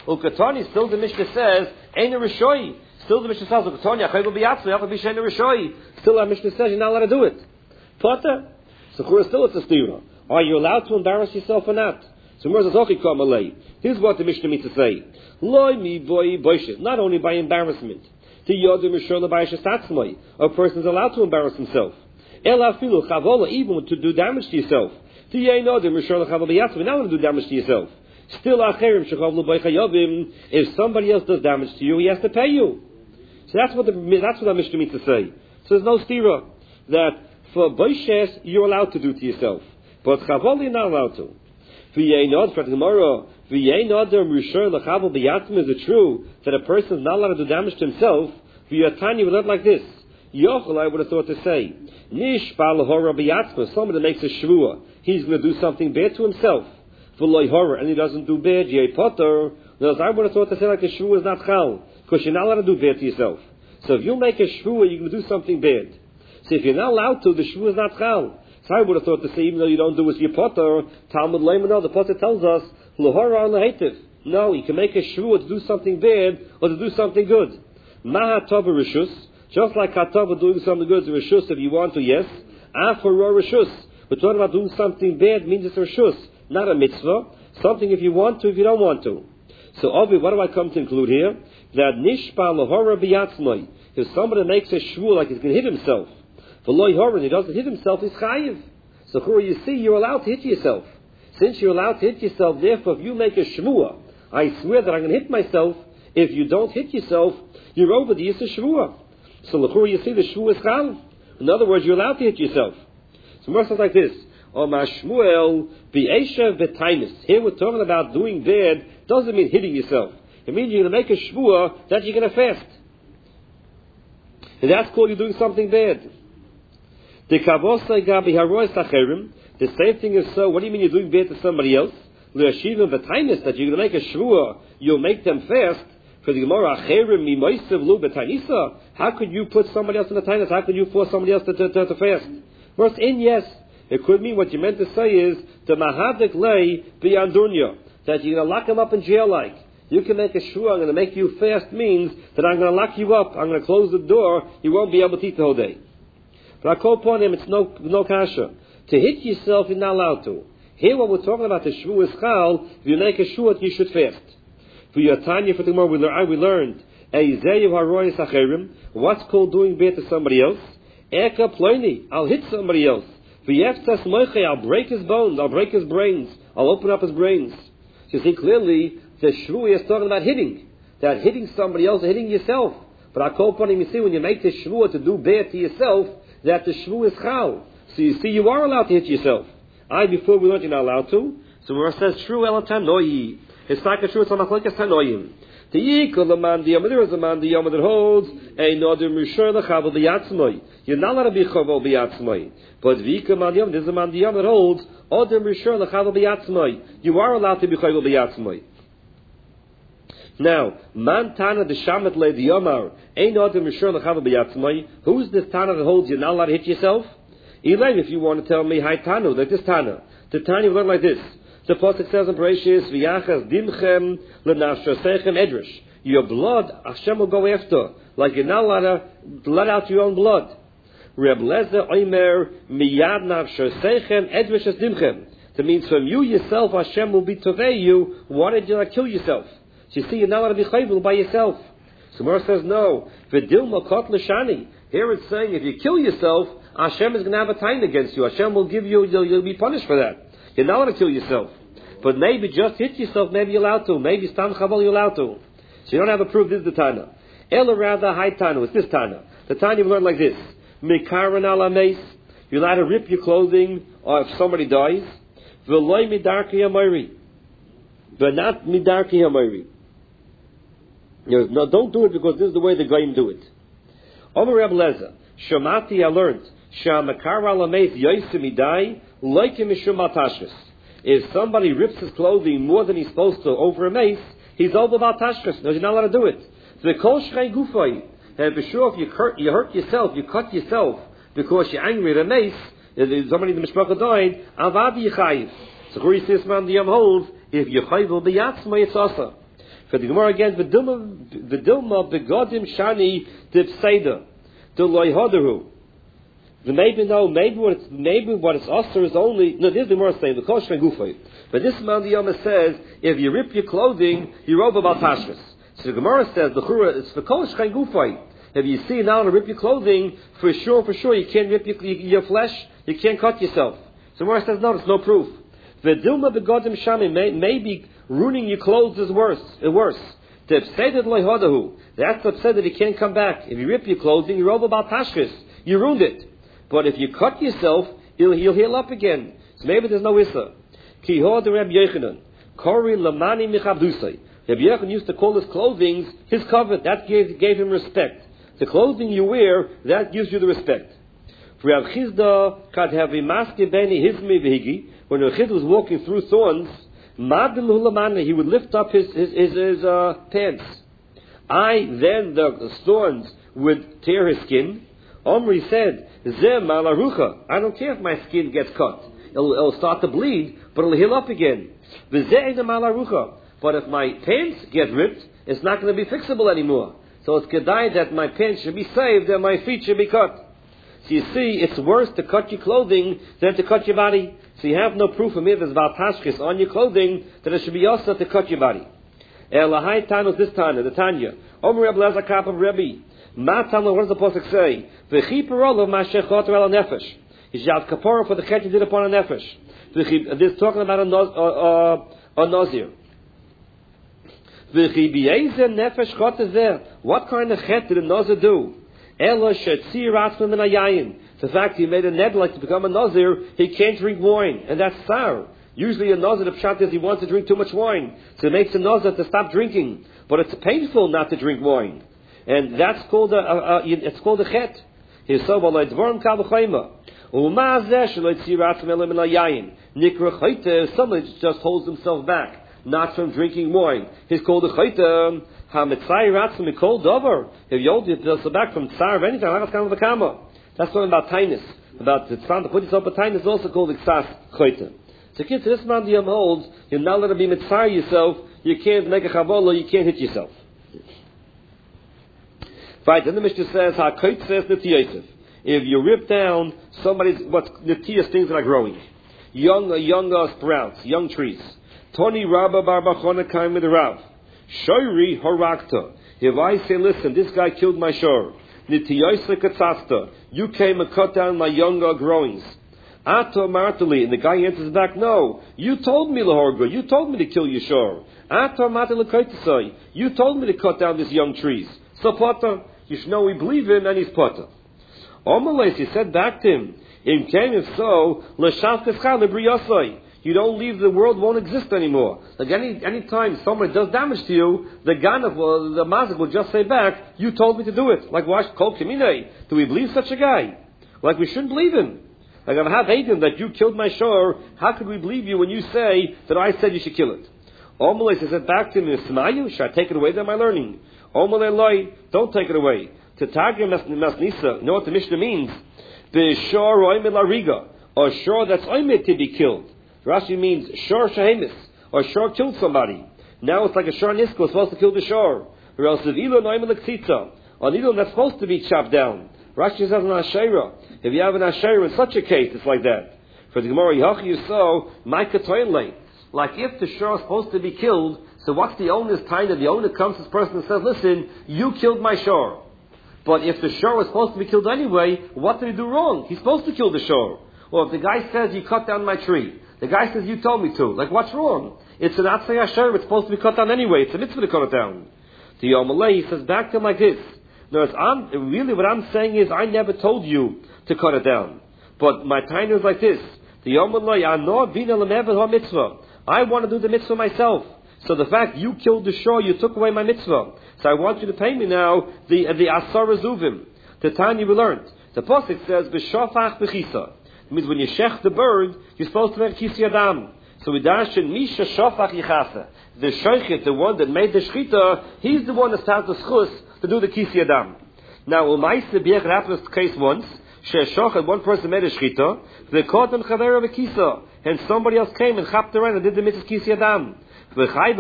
Ukatani, still the Mishnah says, Ein a Rishoi. Still the Mishnah says, Ukatani, Achayv B'Yatzma, Yachal B'Shen a Rishoi. Still our Mishnah says, you're not allowed to do it. Potter. So still it's a stira. Are you allowed to embarrass yourself or not? So here's what the Mishnah means to say. Not only by embarrassment. A person is allowed to embarrass himself. Even to do damage to yourself. You're not going to do damage to yourself. Still, if somebody else does damage to you, he has to pay you. So that's what the Mishnah means to say. So there's no stira that for boishes you're allowed to do to yourself, but chavol you're not allowed to. For the Gemara, is it true that a person is not allowed to do damage to himself? For your tanya, we learn like this. Yochel, I would have thought to say, somebody makes a shvua, he's going to do something bad to himself. And he doesn't do bad, I would have thought to say like a shvua is not chal, because you're not allowed to do bad to yourself. So if you make a shvua, you're going to do something bad. So if you're not allowed to, the shvua is not chal. So I would have thought to say, even though you don't do it with your potter, Talmud Leiman, no, the potter tells us, L'hora l'haitiv. No, you can make a shvua to do something bad or to do something good. Maha tova rishus, just like hatova doing something good is a rishus if you want to, yes. Afara rishus. But talking about doing something bad means it's a rishus, not a mitzvah. Something if you want to, if you don't want to. So obviously, what do I come to include here? That nishpa l'hora biyatzmai. If somebody makes a shvua like he's going to hit himself, he doesn't hit himself, he's chayiv. So you see, you're allowed to hit yourself. Since you're allowed to hit yourself, therefore, if you make a shvua, I swear that I'm going to hit myself. If you don't hit yourself, you're over the Yisra shvua. So you see, the shvua is chal. In other words, you're allowed to hit yourself. So more stuff like this. Shmuel b'esha v'tainis. Here we're talking about doing bad. Doesn't mean hitting yourself. It means you're going to make a shvua that you're going to fast. And that's called you're doing something bad. The same thing is so. What do you mean you're doing bad to somebody else? The tainis that you're going to make a shvua, you'll make them fast. For the Gemara, how could you put somebody else in the tainis? How could you force somebody else to fast? First, yes, it could mean what you meant to say is the mahadik lay biyandunya, that you're going to lock him up in jail like. You can make a shvua, I'm going to make you fast means that I'm going to lock you up, I'm going to close the door, you won't be able to eat the whole day. But I call upon him, it's no kasha. To hit yourself, you're not allowed to. Here, what we're talking about, the shvu is chal. If you make a shvu, you should fast. For your tanya, for the more we learned, what's called doing bad to somebody else? Eka ploini, I'll hit somebody else. I'll break his bones, I'll break his brains, I'll open up his brains. So you see clearly, the shvu is talking about hitting. That hitting somebody else, hitting yourself. But I call upon him, you see, when you make the shvu to do bad to yourself, that the shvu is chal. So you see, you are allowed to hit yourself. Before we learned you're not allowed to. So where it says true el tanoi, it's like a true machlokes tanoim. The yikol the man diyam, there is a man diyam that holds a nodim rishon lechavel biyatzmoi. You're not allowed to be chavel biyatzmoi. But vika man diyam, there's a man diyam that holds odim rishon lechavel biyatzmoi. You are allowed to be chavel biyatzmoi. Now, man tana the shamet le diyamar, ein odim rishon lechavel biyatzmoi. Who's this tana that holds you're not allowed to hit yourself? Elaine, if you want to tell me, hi Tanu, like this Tana. The Tanya learn like this. The Pasuk says in Bereshis, V'yachas dimchem l'nafshosechem edrish. Your blood, Hashem will go after. Like you're not allowed to let out your own blood. Reb Lezer oimer miyad nafshosechem edrish es dimchem. That means from you yourself, Hashem will be tovei you. Why did you not kill yourself? So you see, you're not allowed to be chayvul by yourself. So Gemara says, no. V'dil makot l'shani. Here it's saying, if you kill yourself, Hashem is going to have a time against you. Hashem will give you, you'll be punished for that. You're not going to kill yourself. But maybe just hit yourself, maybe you're allowed to. Maybe stam chaval you're allowed to. So you don't have a proof, this is the Tana. Ela rather high Tana, it's this Tana. The Tana you learn like this. Mikaran ala meis. You're allowed to rip your clothing or if somebody dies. V'loy midarki hamayri. But not midarki hamayri. No, don't do it because this is the way the Goyim do it. Omer Reb Lezer. Shamati, I learned. If somebody rips his clothing more than he's supposed to over a mace, he's over about tashkes. No, you're not allowed to do it. So the kol shrei gufay, and for sure if you hurt yourself, you cut yourself because you're angry at a mace, somebody in the mishpacha died, avad yichayiv. So where he says man the holds, if you chayiv will be yatzma, it's also. For the Gemara again, V'dilma begodim shani dipseda, the loyhodaru. Maybe what it's also is only, no, this is the Gemara saying, the kol shmegufay. But this man the Yoma says, if you rip your clothing, you rob about tashris. So the Gemara says, the chura, it's the kol shmegufay. If you see now to rip your clothing, for sure, you can't rip your flesh, you can't cut yourself. So the Gemara says, no, there's no proof. V'dilma begodim shami, maybe ruining your clothes is worse. That's upset that he can't come back. If you rip your clothing, you rob about tashris. You ruined it. But if you cut yourself, he'll heal up again. So maybe there's no issa. Ki ho de Reb Yochanan, Kori lamani michabdusay. Reb Yochanan used to call his clothing his covet. That gave him respect. The clothing you wear, that gives you the respect. For Reb Chizda, kad have maske beni hizmi v'higi, when Reb Chizda was walking through thorns, madelu lamani, he would lift up his pants. Then the thorns would tear his skin. Omri said, Zeh malarucha. I don't care if my skin gets cut. It'll start to bleed, but it'll heal up again. V'zeh malarucha. But if my pants get ripped, it's not going to be fixable anymore. So it's kedai that my pants should be saved and my feet should be cut. So you see, it's worse to cut your clothing than to cut your body. So you have no proof of mitzvahs about tashkis on your clothing that it should be also to cut your body. Elahai Tanu this Tanya, the Tanya. Omer Reb Lezer Kap of Rebbe. What does the pasuk say? V'chiparol of mashechot al nefesh. He shall kapara for the chet he did upon a nefesh. This is talking about a nazir. V'chibiyeizen nefesh chot is there. What kind of chet did a nazir do? Ela shetzir atzman min hayayin. The fact he made a ned like to become a nazir, he can't drink wine, and that's sour. Usually a nazir, the pshat is he wants to drink too much wine, so it makes a nazir to stop drinking. But it's painful not to drink wine. And that's called it's called a chet. He said, "Well, it's dvorim kal b'chayma." Someone just holds himself back, not from drinking wine. He's called a chayta. Ha-mitzai ratzim mikol davar. If you hold yourself back from tsar of anything, that's kind of a kama. That's talking about tinus. About it's found to put yourself in tinus is also called iksas chayta. So kids, this man the holds, you're not allowed to be mitzai yourself. You can't make a chavola. You can't hit yourself. Right, then the Mishnah says, HaKoit says Netiyosef. If you rip down somebody's, what Netiyos things that are growing. Young sprouts, young trees. Toni Rabba Bar Bachona came with the Rav. Shoiri Horakta. If I say, listen, this guy killed my shor. Netiyosef Katzasta. You came and cut down my younger growings. Ato Martali. And the guy answers back, no. You told me, Lahorga. You told me to kill your shor. Ato Martali Koitasai. You told me to cut down these young trees. So Potter. You should know we believe him and he's potter. Omelez, he said back to him, in came if so, you don't leave, the world won't exist anymore. Like any time somebody does damage to you, the Ganav, the Mazik will just say back, you told me to do it. Like Wash Kol Kimine. Do we believe such a guy? Like we shouldn't believe him. Like I have hated that you killed my shor, how could we believe you when you say that I said you should kill it? Omelez, he said back to him, should I take it away? Then my learning. Don't take it away. To targum masnisa, you know what the Mishnah means? The shor oimid lariga, or shor that's oimid to be killed. Rashi means shor shahemis, or shor killed somebody. Now it's like a shor nisko, supposed to kill the shor. Or else if ilo oimid l'ksitza, or an ilo that's supposed to be chopped down. Rashi says an asherah. If you have an asherah in such a case, it's like that. For the Gemara Yachi you saw, Micah Toinley. Like if the shor is supposed to be killed, so what's the owner's time that the owner comes to this person and says, listen, you killed my shor. But if the shor was supposed to be killed anyway, what did he do wrong? He's supposed to kill the shor. Or if the guy says, you cut down my tree, the guy says, you told me to. Like, what's wrong? It's an atzay asher, it's supposed to be cut down anyway. It's a mitzvah to cut it down. The Yomalei, he says back to him like this. Really what I'm saying is, I never told you to cut it down. But my time is like this. The Yomalei, I want to do the mitzvah myself. So the fact you killed the shor, you took away my mitzvah. So I want you to pay me now the asar zuvim. The Tanya we learned. The pasuk says b'shofach b'chisa. It means when you shech the bird, you're supposed to make kisi adam. So we darshan misha shofach yichasa. The shochet, the one that made the shchita, he's the one that starts the schus to do the kisi adam. Now umayse b'yech happened this case once. Sheshochet, one person made a shchita. They caught him chavera v'kisa, and somebody else came and chapped around and did the mitzvah kisi adam. Rabbi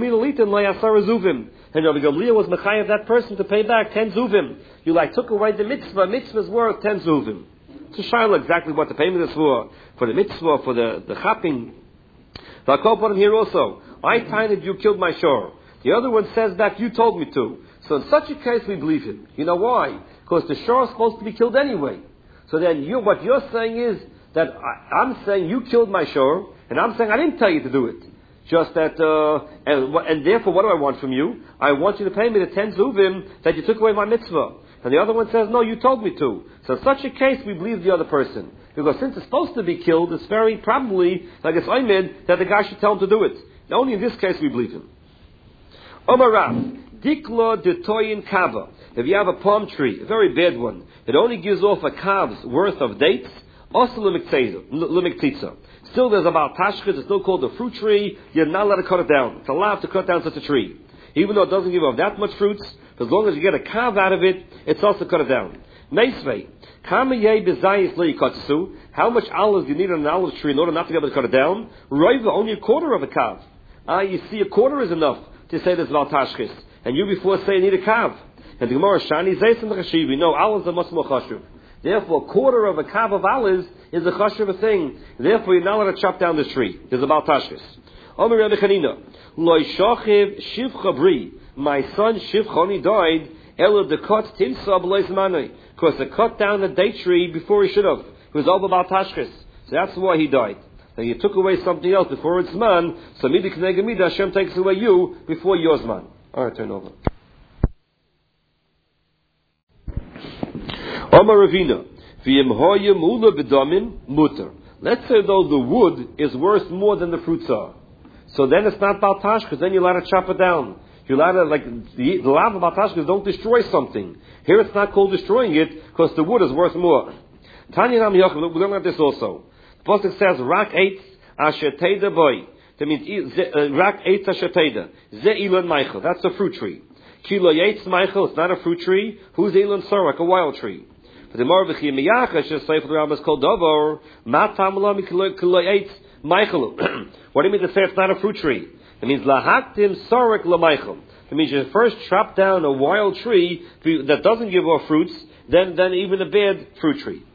Gamliel was mechayev that person to pay back 10 zuvim. You took away the mitzvah. Mitzvah's worth 10 zuvim. It's a shaila exactly what the payment is for the mitzvah, for the chapping. So I call upon him here also. I timed you killed my shor. The other one says back, you told me to. So in such a case, we believe him. You know why? Because the shor is supposed to be killed anyway. So then what you're saying is that I'm saying you killed my shor, and I'm saying I didn't tell you to do it. Just that, and therefore, what do I want from you? I want you to pay me the 10 zuvim that you took away my mitzvah. And the other one says, no, you told me to. So in such a case, we believe the other person. Because since it's supposed to be killed, it's very probably, like it's oimid, that the guy should tell him to do it. And only in this case we believe him. Omar Rav, Dikla de Toyin Kava. If you have a palm tree, a very bad one, it only gives off a calf's worth of dates, also limiktzitza. Still there's about tashkis, it's still called a fruit tree, you're not allowed to cut it down. It's allowed to cut down such a tree. Even though it doesn't give off that much fruits, as long as you get a kav out of it, it's also cut it down. Meisvei, how much olives do you need on an olive tree in order not to be able to cut it down? Roiva, only a quarter of a kav. You see, a quarter is enough to say there's about tashkis. And you before say you need a kav. And the Gemara, Shani Zeis and the Chashivi, no, olives are much more chashuv. Therefore, a quarter of a kav of olives is a chashuv a thing. Therefore, you're not allowed to chop down the tree. There's about tashkis. Omer Rebbe Chanina, Loi Shochiv Shivcha Bri, my son Shivchoni died, Ela de Kot Timsa B'leis Manoi, because they cut down the date tree before he should have. He was over about tashkis. So that's why he died. And you took away something else before its man, so Midi Knega Mida, Hashem takes away you before yours man. Alright, turn over. Omar Ravina, V'yim hoya mula b'damin mutter. Let's say though the wood is worth more than the fruits are. So then it's not baltash, because then you're allowed to chop it down. You're allowed to, the lav of baltash is don't destroy something. Here it's not called destroying it, because the wood is worth more. Tanya Nam Yochav, we learn about this also. The Pasuk says, Rak eitz asher teda boy. That means, Rak eitz asher teda. Ze ilan meichel. That's a fruit tree. Kilo eitz meichel, it's not a fruit tree. Who's ilan sorak, a wild tree? But the more v'chi miyacha, she say for the rabbis called Dover, matam la kilo eitz meichel. What do you mean to say it's not a fruit tree? It means lahaktim sorak la meichel. It means you first chop down a wild tree that doesn't give off fruits, then even a bad fruit tree.